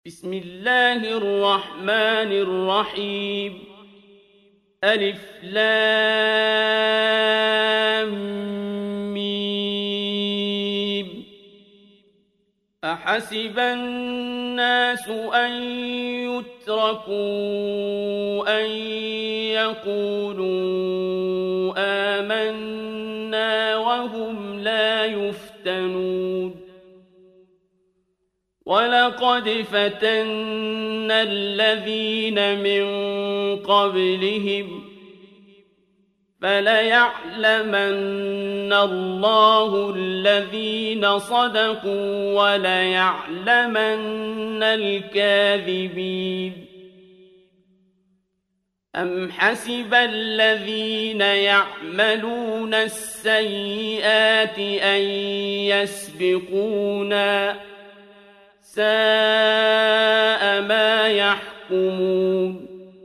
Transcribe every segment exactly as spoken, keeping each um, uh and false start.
بسم الله الرحمن الرحيم ألف لام ميم أحسب الناس أن يتركوا أن يقولوا آمنا وهم لا يفتنون وَلَقَدْ فَتَنَّا الَّذِينَ مِن قَبْلِهِمْ فَلَيَعْلَمَنَّ اللَّهُ الَّذِينَ صَدَقُوا وَلَيَعْلَمَنَّ الْكَاذِبِينَ أَمْ حَسِبَ الَّذِينَ يَعْمَلُونَ السَّيِّئَاتِ أَن يَسْبِقُونَا ساء ما يحكمون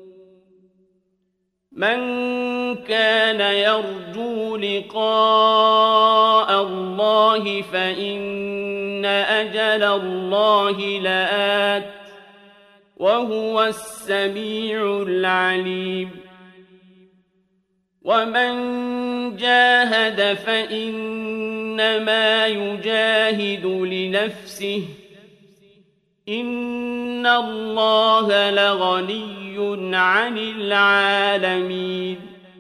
من كان يرجو لقاء الله فإن أجل الله لآت وهو السميع العليم ومن جاهد فإنما يجاهد لنفسه إن الله لغني عن العالمين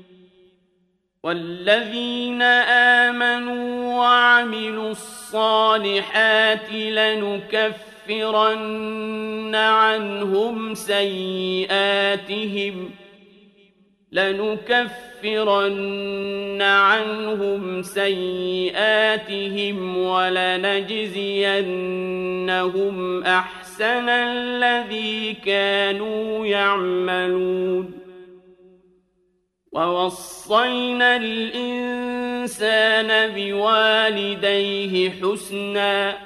والذين آمنوا وعملوا الصالحات لنكفرن عنهم سيئاتهم لنكفرن عنهم سيئاتهم ولنجزينهم أحسن الذي كانوا يعملون ووصينا الإنسان بوالديه حسنا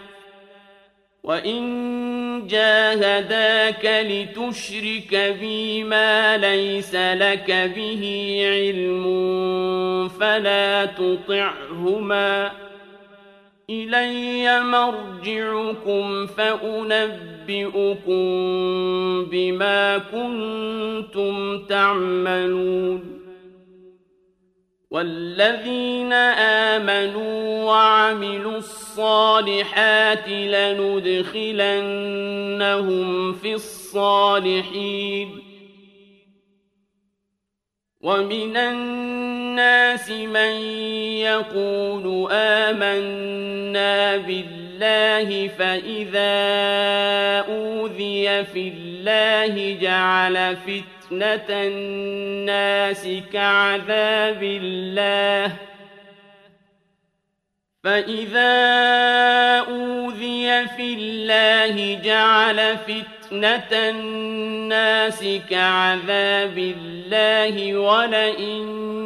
وإن جاهداك لتشرك بي ما ليس لك به علم فلا تطعهما إلي مرجعكم فأنبئكم بما كنتم تعملون والذين آمنوا وعملوا الصالحات لندخلنهم في الصالحين ومن الناس من يقول آمنا بالله فإذا أوذي في الله جعل فتنة الناس كعذاب الله فإذا أوذي في الله جعل فتنة الناس كعذاب الله ولئن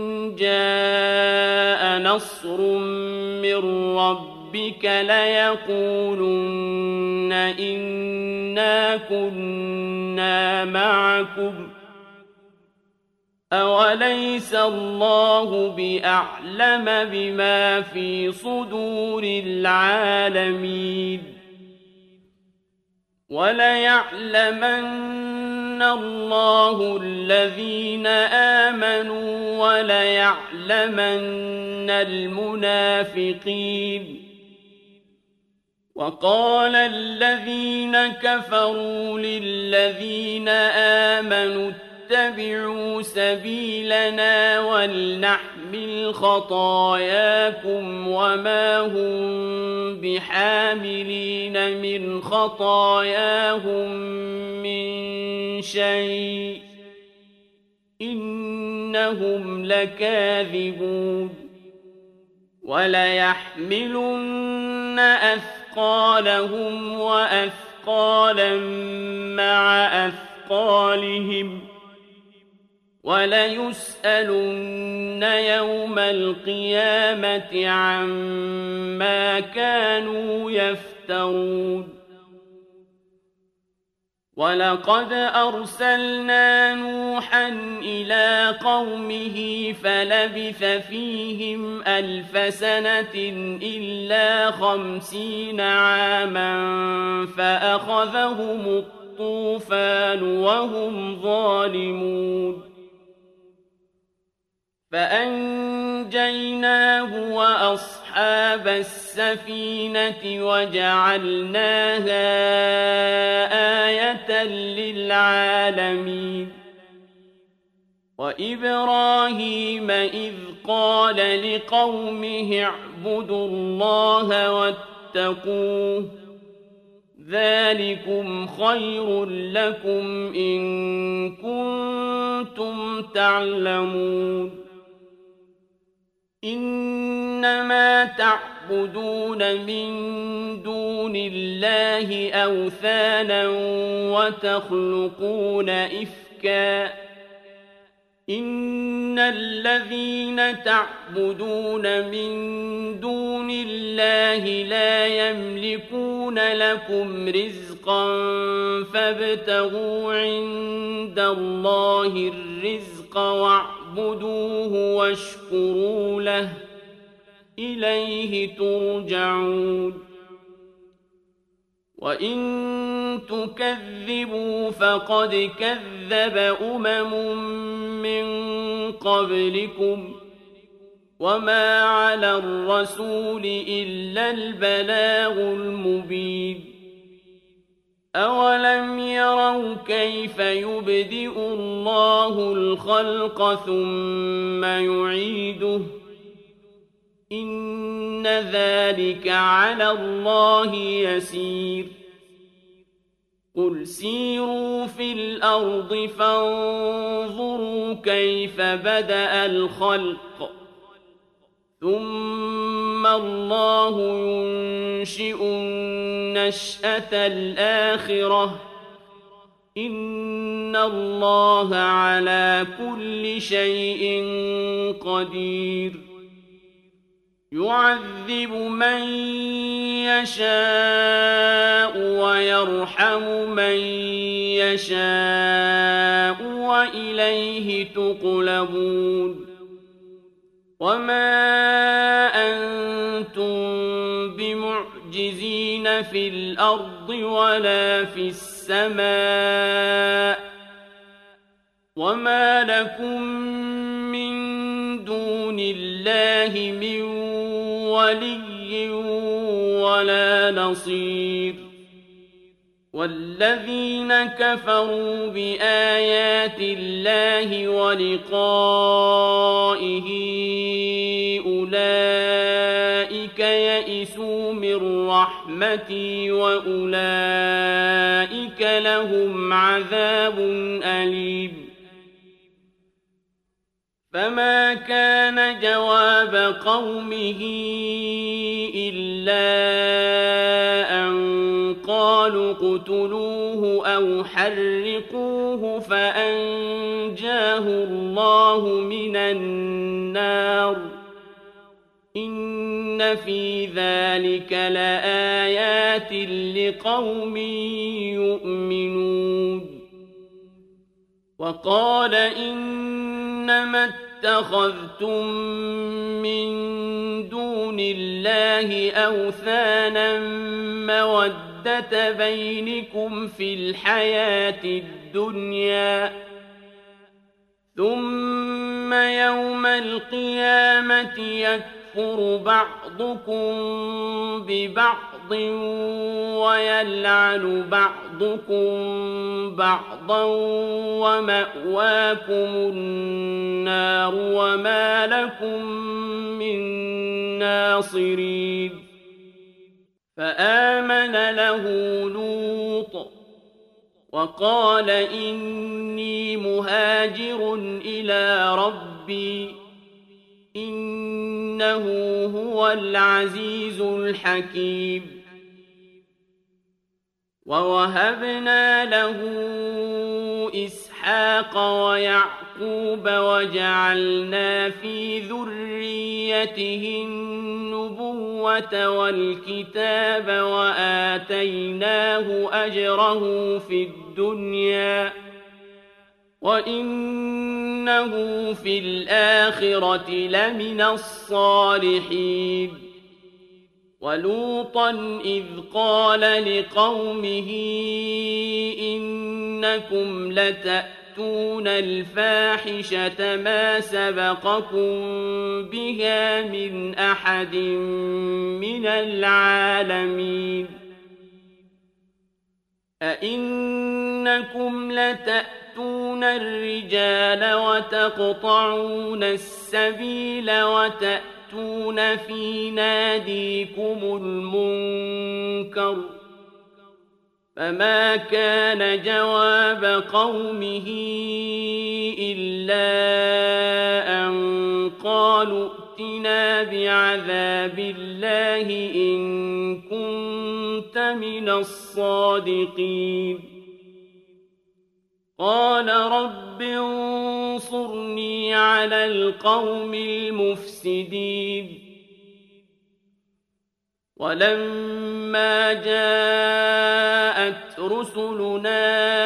جاء نصر من ربك ليقولن إنا كنا معكم أوليس الله بأعلم بما في صدور العالمين وليعلمن الله الذين آمنوا وليعلمن المنافقين وقال الذين كفروا للذين آمنوا اتبعوا سبيلنا ولنحمل خطاياكم وما هم بحاملين من خطاياهم من شيء إنهم لكاذبون وليحملن أثقالهم وأثقالا مع أثقالهم وليسألن يوم القيامة عما كانوا يفترون وَلَقَدْ أَرْسَلْنَا نُوحًا إِلَىٰ قَوْمِهِ فَلَبِثَ فِيهِمْ أَلْفَ سَنَةٍ إِلَّا خَمْسِينَ عَامًا فَأَخَذَهُمُ الطُّوفَانُ وَهُمْ ظَالِمُونَ فَأَنجَيْنَاهُ وَأَصْحَابَ السَّفِينَةِ وَجَعَلْنَاهَا آيَةً لِّلْعَالَمِينَ وَإِبْرَاهِيمَ إِذْ قَالَ لِقَوْمِهِ اعْبُدُوا اللَّهَ وَاتَّقُوهُ ذَٰلِكُمْ خَيْرٌ لَّكُمْ إِن كُنتُمْ تَعْلَمُونَ إِنَّمَا تَعْبُدُونَ مِن دُونِ اللَّهِ أَوْثَانًا وَتَخْلُقُونَ إِفْكًا ۚ إِنَّ الَّذِينَ تَعْبُدُونَ مِن دُونِ اللَّهِ لَا يَمْلِكُونَ لَكُمْ رِزْقًا فَابْتَغُوا عِندَ اللَّهِ الرِّزْقَ وَاعْبُدُوهُ وَاشْكُرُوا لَهُ ۖ إِلَيْهِ تُرْجَعُونَ وَإِن تُكَذِّبُوا فَقَدْ كَذَّبَ أُمَمٌ مِّن قَبْلِكُمْ ۖ وَمَا عَلَى الرَّسُولِ إِلَّا الْبَلَاغُ الْمُبِينُ أَوَلَمْ يَرَوْا كَيْفَ يُبْدِئُ اللَّهُ الْخَلْقَ ثُمَّ يُعِيدُهُ ۚ إِنَّ ذَٰلِكَ عَلَى اللَّهِ يَسِيرٌ قُلْ سِيرُوا فِي الْأَرْضِ فَانظُرُوا كَيْفَ بَدَأَ الْخَلْقَ ثُمَّ اللَّهُ يُنشِئُ النَّشْأَةَ الْآخِرَةَ ۚ إِنَّ اللَّهَ عَلَىٰ كُلِّ شَيْءٍ قَدِيرٌ يُعَذِّبُ مَن يَشَاءُ وَيَرْحَمُ مَن يَشَاءُ وَإِلَيْهِ تُقْلَبُونَ وَمَا أَنتُم بِمُعْجِزِينَ فِي الْأَرْضِ وَلَا فِي السَّمَاءِ ۖ وَمَا لَكُم مِّن دُونِ اللَّهِ مِن وَلِيٍّ وَلَا نَصِيرٍ وَالَّذِينَ كَفَرُوا بِآيَاتِ اللَّهِ وَلِقَائِهِ أُولَٰئِكَ يَئِسُوا مِن رَّحْمَتِي وَأُولَٰئِكَ لَهُمْ عَذَابٌ أَلِيمٌ فَمَا كَانَ جَوَابَ قَوْمِهِ إِلَّا أَن قَالُوا اقْتُلُوهُ أَوْ حَرِّقُوهُ فَأَنجَاهُ اللَّهُ مِنَ النَّارِ ۚ إِنَّ فِي ذَٰلِكَ لَآيَاتٍ لِّقَوْمٍ يُؤْمِنُونَ وَقَالَ إِنَّمَا اتَّخَذْتُم مِّن دُونِ اللَّهِ أَوْثَانًا مَّوَدَّةَ بَيْنِكُمْ فِي الْحَيَاةِ الدُّنْيَا ۖ ثُمَّ يَوْمَ الْقِيَامَةِ يَكْفُرُ بَعْضُكُم بِبَعْضٍ وَيَلْعَنُ بَعْضُكُم بَعْضًا وَمَأْوَاكُمُ النَّارُ وَمَا لَكُم مِّن نَّاصِرِينَ فَآمَنَ لَهُ لُوطٌ وَقَالَ إِنِّي مُهَاجِرٌ إِلَىٰ رَبِّي إِنَّهُ هُوَ الْعَزِيزُ الْحَكِيمُ وَوَهَبْنَا لَهُ إِسْحَاقَ وَيَعْقُوبَ يعقوب وجعلنا في ذريته النبوة والكتاب وآتيناه أجره في الدنيا وإنه في الآخرة لمن الصالحين ولوطا إذ قال لقومه إنكم لتأتون الفاحشة ما سبقكم بها من أحد من العالمين أئنكم لتأتون الرجال وتقطعون السبيل وتأتون في ناديكم المنكر فما كان جواب قومه إلا أن قالوا ائتنا بعذاب الله إن كنت من الصادقين قال رب انصرني على القوم المفسدين ولما جاءت رسلنا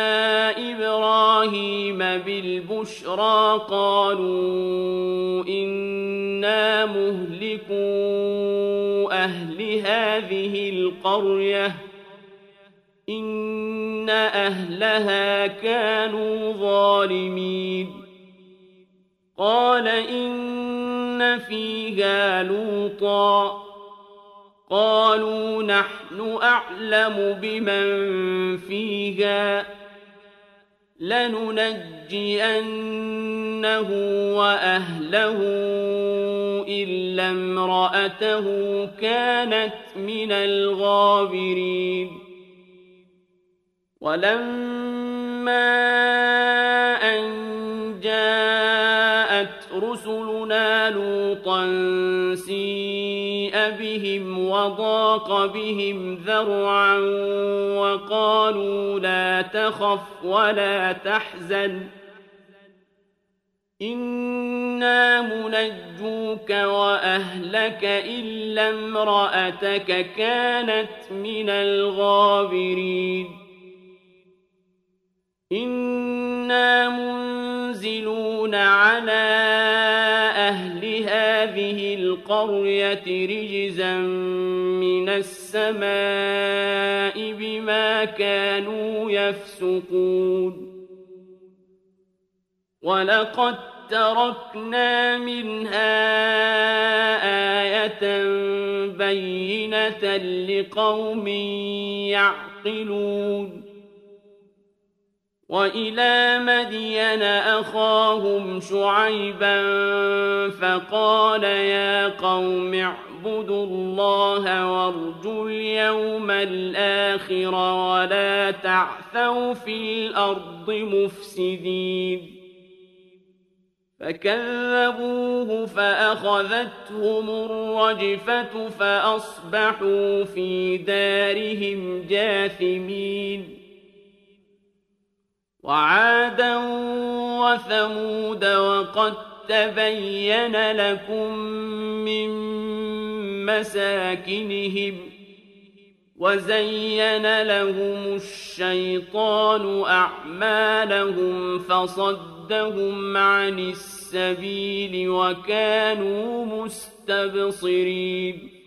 إبراهيم بالبشرى قالوا إنا مهلكو أهل هذه القرية إن أهلها كانوا ظالمين قال إن فيها لوطا قالوا نحن أعلم بمن فيها لننجينه وأهله إلا امرأته كانت من الغابرين ولما أن جاءت رسلنا لوطا سيء بهم وضاق بهم ذرعا وقالوا لا تخف ولا تحزن إنا منجوك وأهلك إلا امرأتك كانت من الغابرين إنا منزلون على أهل هذه القرية رجزا من السماء بما كانوا يفسقون ولقد تركنا منها آية بينة لقوم يعقلون وإلى مدين أخاهم شعيبا فقال يا قوم اعبدوا الله وارجوا اليوم الآخر ولا تعثوا في الأرض مفسدين فكذبوه فأخذتهم الرجفة فأصبحوا في دارهم جاثمين وعادا وثمود وقد تبين لكم من مساكنهم وزين لهم الشيطان أعمالهم فصدهم عن السبيل وكانوا مستبصرين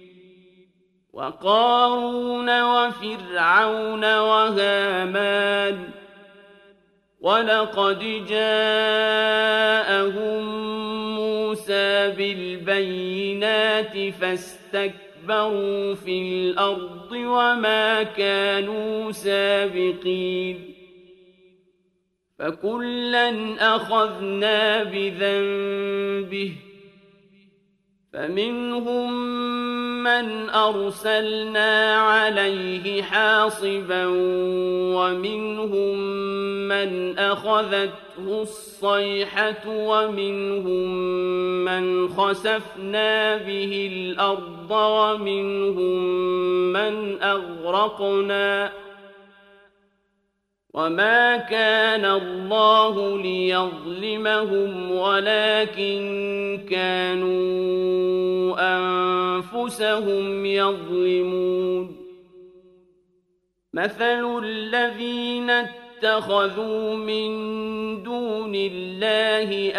وقارون وفرعون وهامان ولقد جاءهم موسى بالبينات فاستكبروا في الأرض وما كانوا سابقين فكلا أخذنا بذنبه فمنهم من أرسلنا عليه حاصبا ومنهم من أخذته الصيحة ومنهم من خسفنا به الأرض ومنهم من أغرقنا وما كان الله ليظلمهم ولكن كانوا أنفسهم يظلمون مثل الذين اتخذوا من دون الله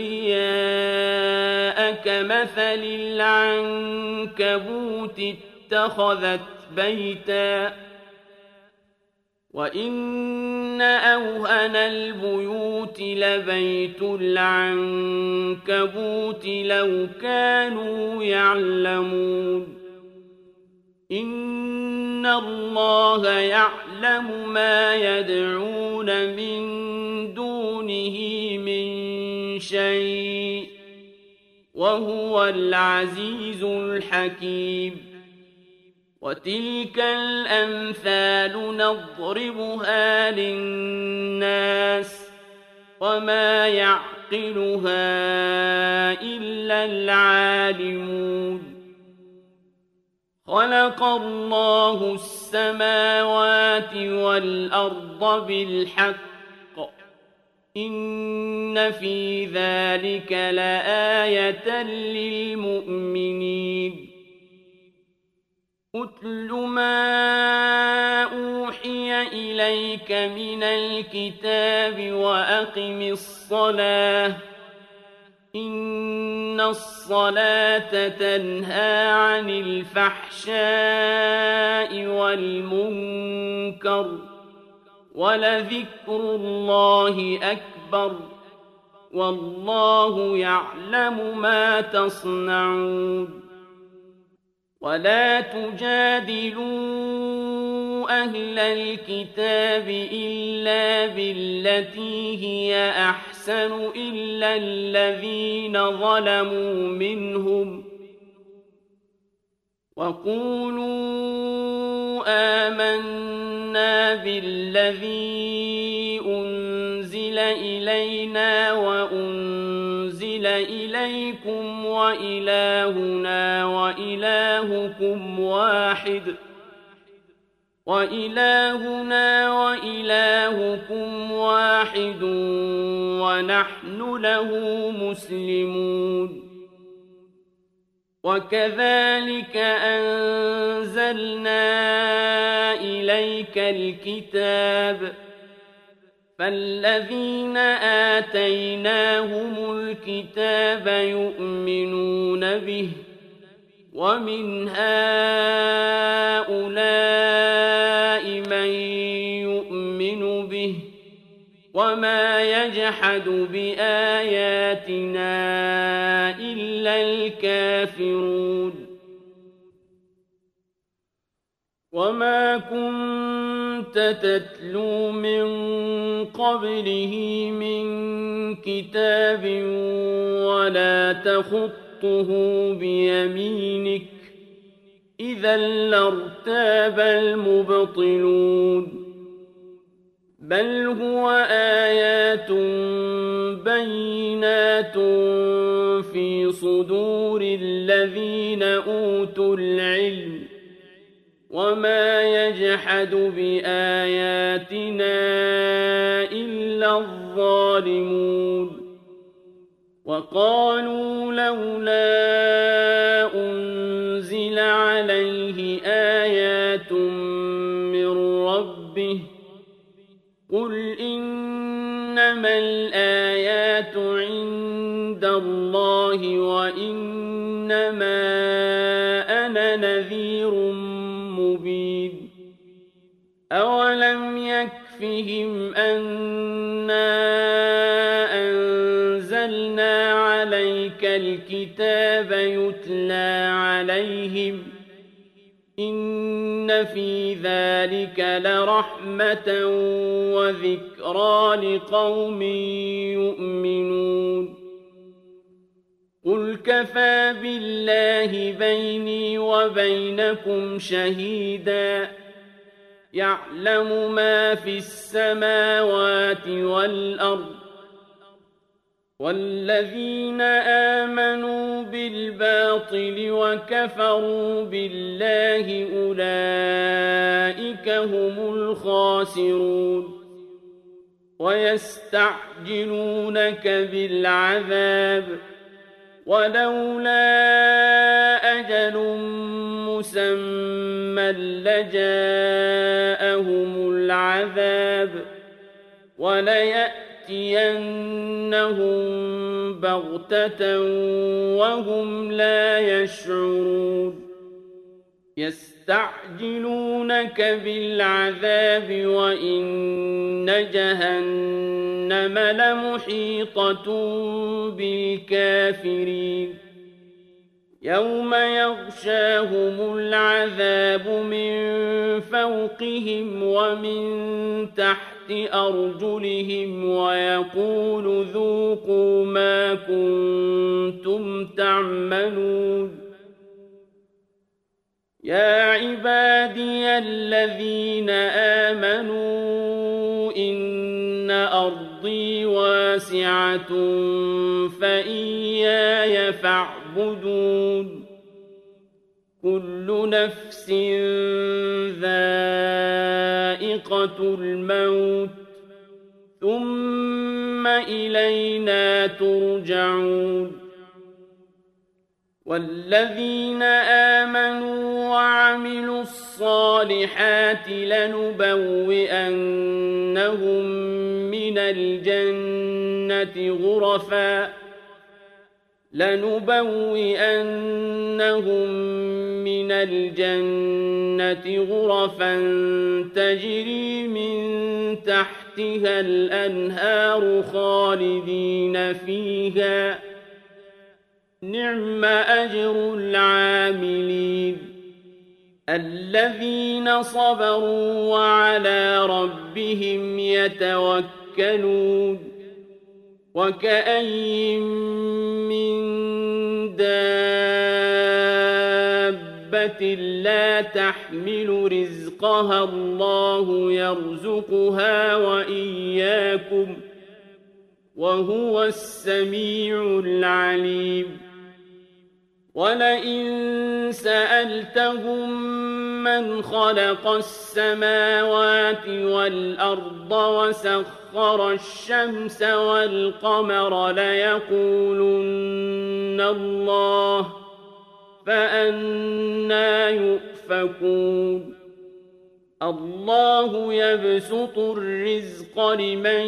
أولياء كمثل العنكبوت اتخذت بيتا وإن أوهن البيوت لبيت العنكبوت لو كانوا يعلمون إن الله يعلم ما يدعون من دونه من شيء وهو العزيز الحكيم وتلك الأمثال نضربها للناس وما يعقلها إلا العالمون خلق الله السماوات والأرض بالحق إن في ذلك لآية للمؤمنين أتل ما أوحي إليك من الكتاب وأقم الصلاة إن الصلاة تنهى عن الفحشاء والمنكر ولذكر الله أكبر والله يعلم ما تصنعون ولا تجادلوا أهل الكتاب إلا بالتي هي أحسن إلا الذين ظلموا منهم وقولوا آمنا بالذي أنزل إلينا وأنزل إليكم وإلهنا وإلهكم واحد وإلهنا وإلهكم واحد ونحن له مسلمون وكذلك أنزلنا إليك الكتاب فالذين آتيناهم الكتاب يؤمنون به ومن هؤلاء من يؤمن به وما يجحد بآياتنا إلا الكافرون وما كنت تتلو من قبله من كتاب ولا تخطه بيمينك إذا لارتاب المبطلون بل هو آيات بينات في صدور الذين أوتوا العلم وما يجحد بآياتنا إلا الظالمون وقالوا لولا أنزل عليه آيات من ربه قل إنما الآيات عند الله وإنما أنا نذير مبين أولم يكفهم أنا أنزلنا عليك الكتاب يتلى عليهم إن في ذلك لرحمة وذكرى لقوم يؤمنون قل كفى بالله بيني وبينكم شهيدا يعلم ما في السماوات والأرض والذين آمنوا بالباطل وكفروا بالله أولئك هم الخاسرون ويستعجلونك بالعذاب ولولا أجل مسمى لجاءهم العذاب وليأتينهم بغتة وهم لا يشعرون يستعجلونك بالعذاب وإن جهنم لمحيطة بالكافرين يوم يغشاهم العذاب من فوقهم ومن تحت أرجلهم ويقول ذوقوا ما كنتم تعملون يا عبادي الذين آمنوا إن أرضي واسعة فإياي فاعبدون كل نفس ذائقة الموت ثم إلينا ترجعون والذين آمنوا وعملوا الصالحات لنبوئنهم من الجنة غرفا لنبوئنهم من الجنة غرفا تجري من تحتها الأنهار خالدين فيها نعم أجر العاملين الذين صبروا وعلى ربهم يتوكلون وكأين من دابة لا تحمل رزقها الله يرزقها وإياكم وهو السميع العليم ولئن سألتهم من خلق السماوات والأرض وسخر الشمس والقمر ليقولن الله فأنى يؤفكون الله يبسط الرزق لمن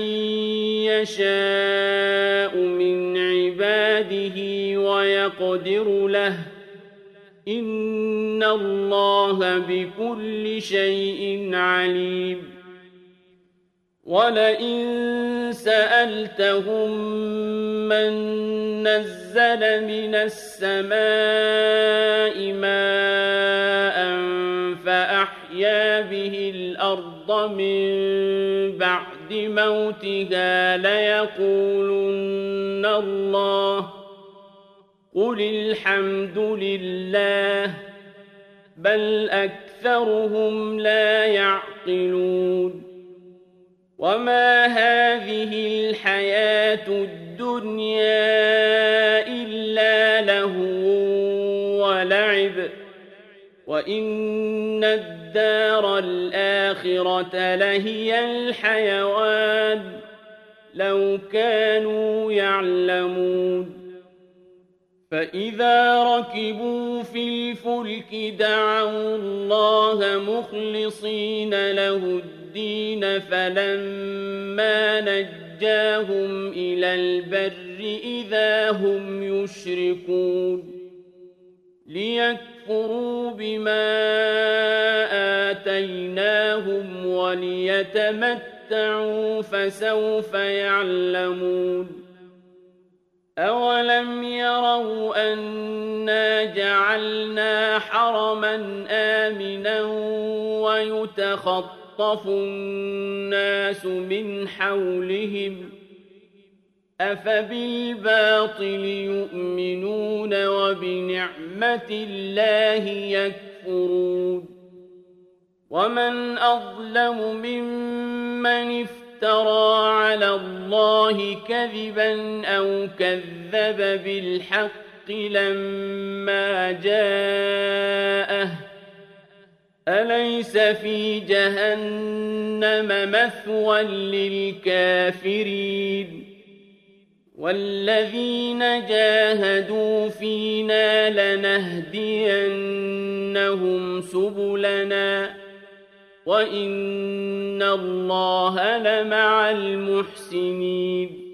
يشاء من عباده ويقدر له إن الله بكل شيء عليم ولئن سألتهم من نزل من السماء ماء فأحيا به الأرض من بعد موتها ليقولن الله قل الحمد لله بل أكثرهم لا يعقلون وما هذه الحياة الدنيا إلا لهو ولعب وإن الدار الآخرة لهي الحيوان لو كانوا يعلمون فإذا ركبوا في الفلك دعوا الله مخلصين له الدين فلما نجاهم إلى البر إذا هم يشركون ليكفروا بما آتيناهم وليتمتعوا فسوف يعلمون أولم يروا أنا جعلنا حرما آمنا ويتخطف الناس من حولهم أفبالباطل يؤمنون وبنعمة الله يكفرون ومن أظلم ممن افترى على الله كذبا أو كذب بالحق لما جاءه أليس في جهنم مثوى للكافرين والذين جاهدوا فينا لنهدينهم سبلنا وإن الله لمع المحسنين